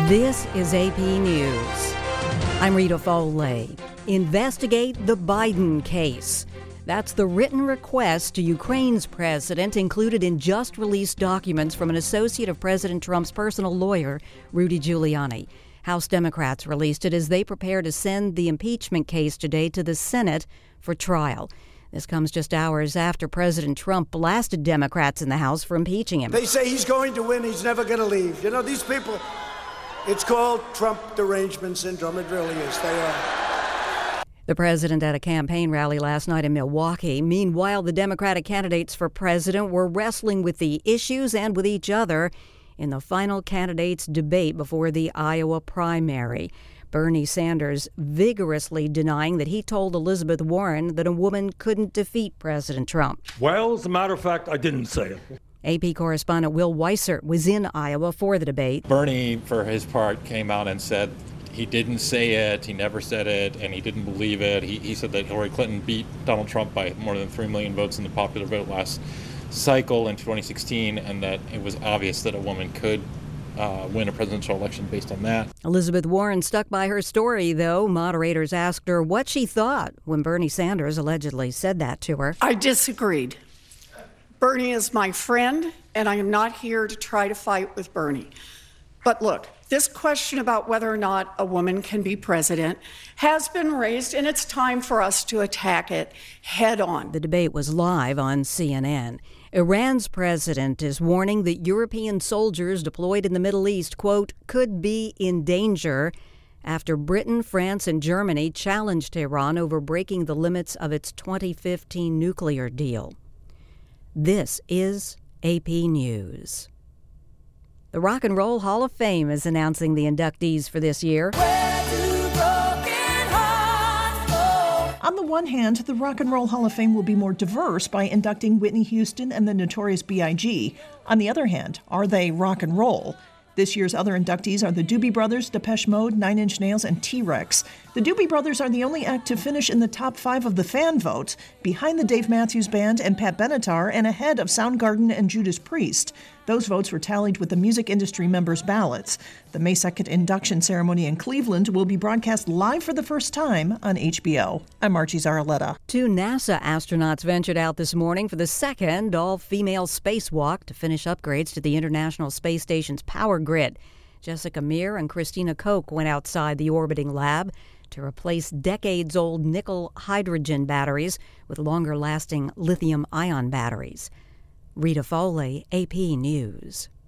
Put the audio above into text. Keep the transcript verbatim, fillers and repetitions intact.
This is A P News. I'm Rita Foley. Investigate the Biden case. That's the written request to Ukraine's president included in just released documents from an associate of President Trump's personal lawyer, Rudy Giuliani. House Democrats released it as they prepare to send the impeachment case today to the Senate for trial. This comes just hours after President Trump blasted Democrats in the House for impeaching him. They say he's going to win, he's never going to leave. You know, these people, it's called Trump derangement syndrome. It really is. They are. The president at a campaign rally last night in Milwaukee. Meanwhile, the Democratic candidates for president were wrestling with the issues and with each other in the final candidates' debate before the Iowa primary. Bernie Sanders vigorously denying that he told Elizabeth Warren that a woman couldn't defeat President Trump. Well, as a matter of fact, I didn't say it. A P correspondent Will Weiser was in Iowa for the debate. Bernie, for his part, came out and said he didn't say it, he never said it, and he didn't believe it. He, he said that Hillary Clinton beat Donald Trump by more than three million votes in the popular vote last cycle in twenty sixteen, and that it was obvious that a woman could uh, win a presidential election based on that. Elizabeth Warren stuck by her story, though. Moderators asked her what she thought when Bernie Sanders allegedly said that to her. I disagreed. Bernie is my friend, and I am not here to try to fight with Bernie. But look, this question about whether or not a woman can be president has been raised, and it's time for us to attack it head on. The debate was live on C N N. Iran's president is warning that European soldiers deployed in the Middle East, quote, could be in danger after Britain, France, and Germany challenged Iran over breaking the limits of its twenty fifteen nuclear deal. This is A P News. The Rock and Roll Hall of Fame is announcing the inductees for this year. On the one hand, the Rock and Roll Hall of Fame will be more diverse by inducting Whitney Houston and the Notorious B I G On the other hand, are they rock and roll? This year's other inductees are the Doobie Brothers, Depeche Mode, Nine Inch Nails, and T-Rex. The Doobie Brothers are the only act to finish in the top five of the fan vote, behind the Dave Matthews Band and Pat Benatar, and ahead of Soundgarden and Judas Priest. Those votes were tallied with the music industry members' ballots. The May second induction ceremony in Cleveland will be broadcast live for the first time on H B O. I'm Margie Zaraletta. Two NASA astronauts ventured out this morning for the second all-female spacewalk to finish upgrades to the International Space Station's power grid. Jessica Meir and Christina Koch went outside the orbiting lab to replace decades-old nickel-hydrogen batteries with longer-lasting lithium-ion batteries. Rita Foley, A P News.